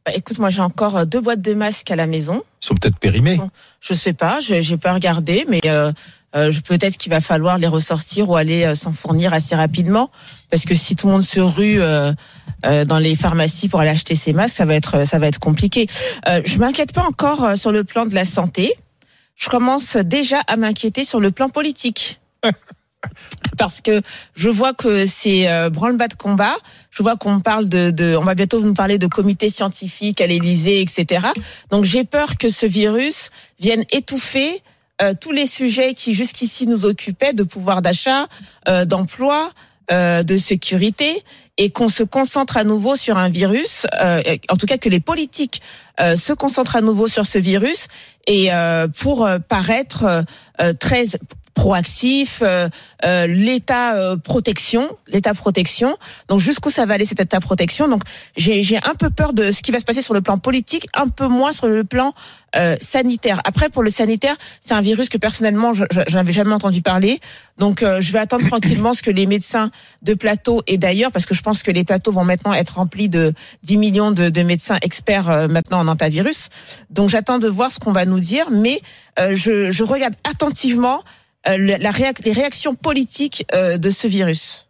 Écoute, moi j'ai encore 2 boîtes de masques à la maison. Ils sont peut-être périmés. Bon, je sais pas, j'ai pas regardé, mais peut-être qu'il va falloir les ressortir ou aller s'en fournir assez rapidement, parce que si tout le monde se rue dans les pharmacies pour aller acheter ces masques, ça va être compliqué. Je m'inquiète pas encore sur le plan de la santé. Je commence déjà à m'inquiéter sur le plan politique. Parce que je vois que c'est branle-bas de combat. Je vois qu'on parle on va bientôt nous parler de comité scientifique à l'Élysée, etc. Donc j'ai peur que ce virus vienne étouffer tous les sujets qui jusqu'ici nous occupaient, de pouvoir d'achat, d'emploi, de sécurité, et qu'on se concentre à nouveau sur un virus, en tout cas que les politiques se concentrent à nouveau sur ce virus, et pour paraître très proactif, l'État protection. Donc jusqu'où ça va aller cet État protection? Donc j'ai un peu peur de ce qui va se passer sur le plan politique, un peu moins sur le plan sanitaire. Après, pour le sanitaire, c'est un virus que personnellement je n'avais jamais entendu parler. Donc je vais attendre tranquillement ce que les médecins de plateau, et d'ailleurs parce que je pense que les plateaux vont maintenant être remplis de 10 millions de médecins experts maintenant en antivirus. Donc j'attends de voir ce qu'on va nous dire, mais je regarde attentivement les réactions politiques de ce virus.